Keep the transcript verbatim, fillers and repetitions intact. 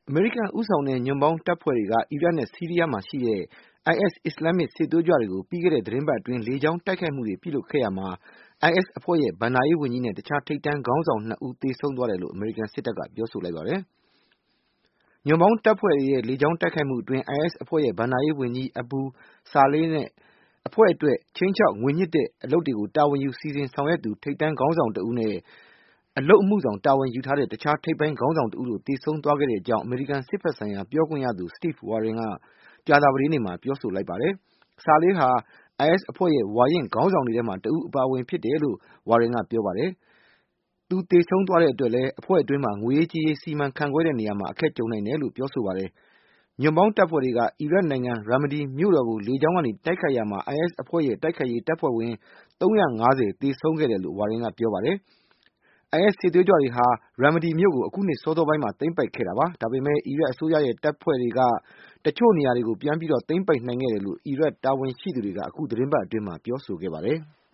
အမေရိကန်ဦးဆောင်တဲ့ညွန့်ပေါင်းတပ်ဖွဲ့တွေကအီရတ်နဲ့ဆီးရီးယားမှာရှိတဲ့ အိုင်အက်စ် အစ္စလာမစ်စစ်သွေးကြွတွေကိုပြီးခဲ့တဲ့သီတင်းပတ်အတွင်းလေကြောင်းတိုက်ခိုက်မှုတွေပြုလုပ်ခဲ့ရာမှာ အိုင်အက်စ်အဖွဲ့ရဲ့ဘဏ္ဍာရေးဝန်ကြီးနဲ့တခြားထိပ်တန်းခေါင်းဆောင်နှစ်ဦးသေဆုံးသွားတယ်လို့အမေရိကန်စစ်တပ်ကပြောဆိုလိုက်ပါတယ်။ညွန့်ပေါင်းတပ်ဖွဲ့တွေရဲ့လေကြောင်းတိုက်ခိုက်မှုအတွင်း အိုင်အက်စ်အဖွဲ့ရဲ့ဘဏ္ဍာရေးဝန်ကြီး Abu Saleh နဲ့အဖွဲ့အတွက်ခြိမ်းခြောက်ငွေညှစ်တဲ့အလုပ်တွေကိုတာဝန်ယူစီစဉ်ဆောင်ရွက်သူထိပ်တန်းခေါင်းဆောင်တဦးနဲ့အလုပ်အမှုဆောင်တာဝန်ယူထားတဲ့တခြားထိပ်ပိုင်းခေါင်းဆောင်တဦးတို့သေဆုံးသွားခဲ့ကြောင်းအမေရိကန်စစ်ဘက်ဆိုင်ရာပြောခွင့်ရသူ Steve Warren ကကြာသပတေးနေ့မှာပြောဆိုလိုက်ပါတယ်။ Saleh ဟာ အိုင်အက်စ်အဖွဲ့ရဲ့ဝါရင့်ခေါင်းဆောင်တွေထဲမှာတဦးအပါအဝင်ဖြစ်တယ်လို့ Warren ကပြောပါတယ်။ သူသေဆုံးသွားတဲ့အတွက်လည်းအဖွဲ့အတွင်းမှာငွေရေးကြေးရေးစီမံခန့်ခွဲတဲ့နေရာမှာအခက်ကြုံနိုင်တယ်လို့ပြောဆိုပါတယ်။ညွန့်ပေါင်းတပ်ဖွဲ့တွေကအီရတ်နိုင်ငံ Ramadi မြို့တော်ကိုလေကြောင်းကနေတိုက်ခိုက်ရာမှာ အိုင်အက်စ်အဖွဲ့ရဲ့တိုက်ခိုက်ရေးတပ်ဖွဲ့ဝင်သုံးရာ့ငါးဆယ်သေဆုံးခဲ့တယ်လို့ Warren ကပြောပါတယ်။ အိုင်အက်စ်စစ်သွေးကြွတွေဟာ Ramadi မြို့ကိုအခုနှစ်စောစောပိုင်းမှာသိမ်းပိုက်ခဲ့တာပါ။ ဒါပေမဲ့အီရတ်အစိုးရရဲ့တပ်ဖွဲ့တွေကတချို့နေရာတွေကိုပြန်ပြီးသိမ်းပိုက်နိုင်ခဲ့တယ်လို့ အီရတ်တာဝန်ရှိသူတွေကအခုသီတင်းပတ်အတွင်းမှာပြောဆိုခဲ့ပါတယ်။